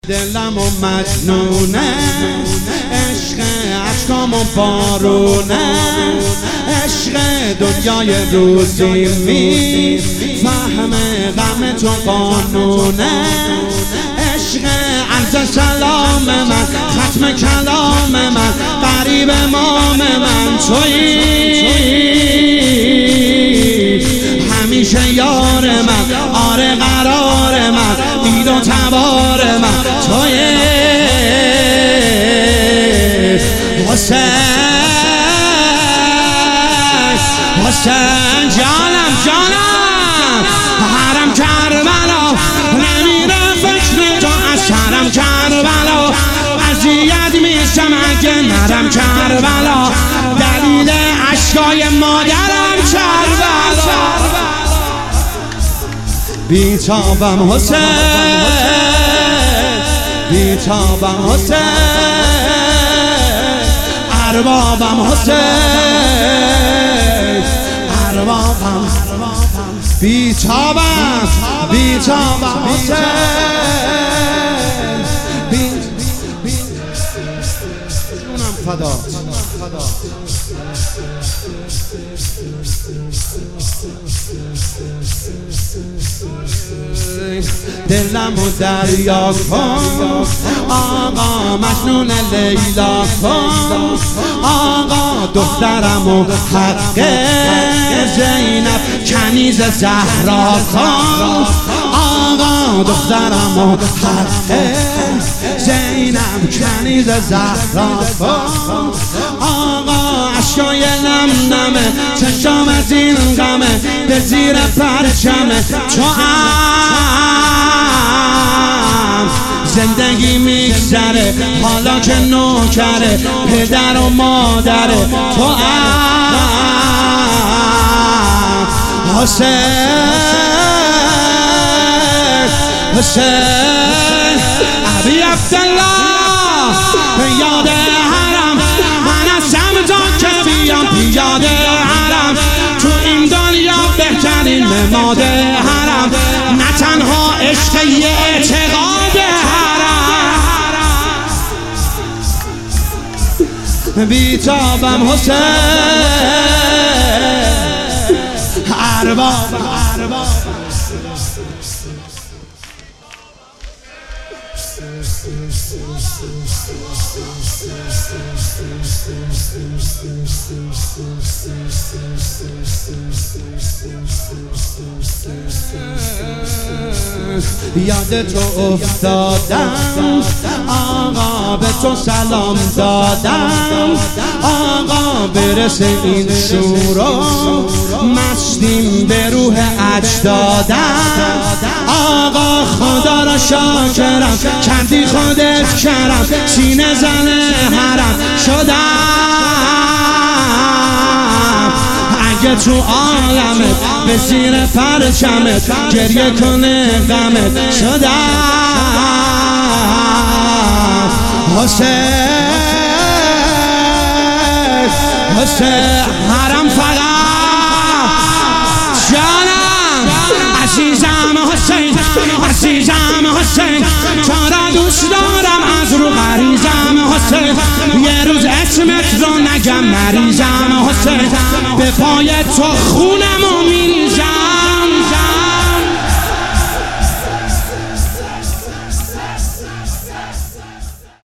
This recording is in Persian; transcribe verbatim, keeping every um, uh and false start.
دلم و مجنونه، عشق عشقام و بارونه، عشق دنیای روزی می فهمه غم تو قانونه، عشق عرض سلام من، ختم کلام من، قریب امام من تویی، همیشه یار من، آره قرار من، دید و تبار من تویی حسین، حسین جانم جانم، حرم کربلا نمیره فکر تو، از حرم کربلا اذیت میشم اگه نرم کربلا، دلیل عشقای مادرم کربلا، بیتابم حسین، بیتابم حسین، اربابم حسین، اربابم، بیتابم، بیتابم حسین، جونم فدا، دلم و دریا کن آقا، مجنون لیلا کن آقا، دخترم و حق زینب کنیز زهرا کن آقا، دخترم و حق زینب کنیز زهرا کن آقا، عشقای نم نمه چشام از این غمه، به زیر پرچمه تو زندگی میگذره، حالا که نوکره پدر و مادره تو ام حسین، حسین ابی عبدالله، یاد حرم من از سمتان که بیام پیاده حرم، تو این دنیا بهترین نماد حرم، نه تنها عشق یه اعتقاد حرم، بیتابم حسین، ارباب ارباب یاد تو افتادم آقا، به تو سلام دادم آقا، برسه این شورو مستیم به روح اجدادم آقا، خدا را شاکرم کردی خودت کرم، سینه زن حرم شدم، اگه تو عالمت به زیر پرچمت گریه کنه غمت شدم حسین، حسین حرم فقط جانم، عزیزم حسین، عزیزم حسین، چارا دوست دارم از رو غریزم حسین، یه روز اسمت رو نگم مریضم حسین، به پای تو خونه